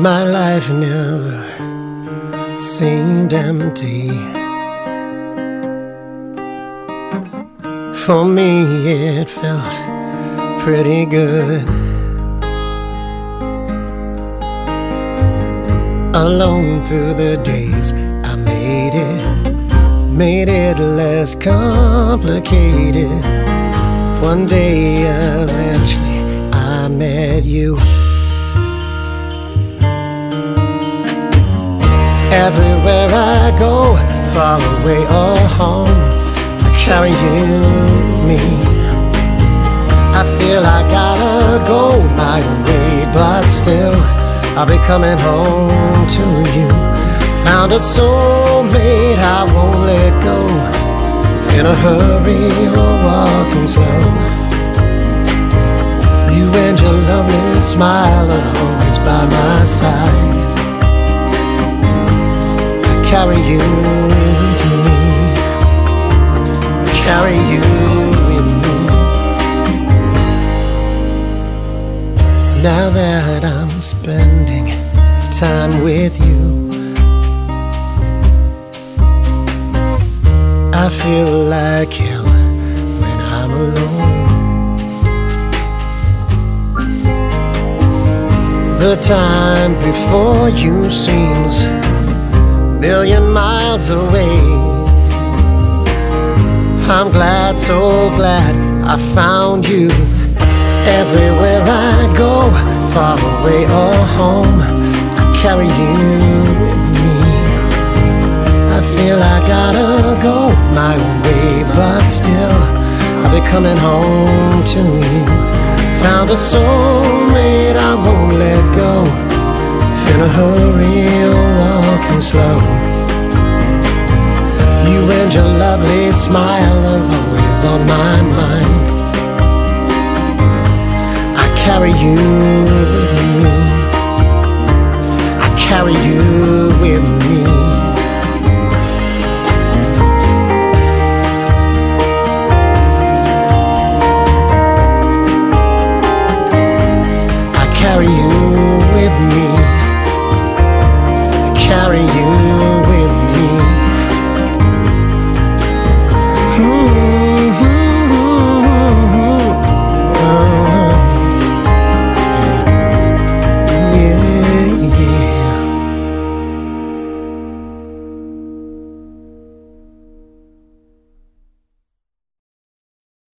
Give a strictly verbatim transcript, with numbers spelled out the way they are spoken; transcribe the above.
My life never seemed empty. For me it felt pretty good. Alone through the days, I made it, made it less complicated. One day eventually I met you. Everywhere I go, far away or home, I carry you with me. I feel I gotta go my own way, but still I'll be coming home to you. Found a soulmate I won't let go. In a hurry or walking slow, you and your lovely smile are always by my side. Carry you with me, carry you with me. Now that I'm spending time with you, I feel like hell when I'm alone. The time before you seems million miles away. I'm glad, so glad I found you. Everywhere I go, far away or home, I carry you with me. I feel I gotta go my own way, but still I'll be coming home to you. Found a soulmate I won't let go. In a hurry or walking slow, you and your lovely smile are always on my mind. I carry you with me, I carry you with me.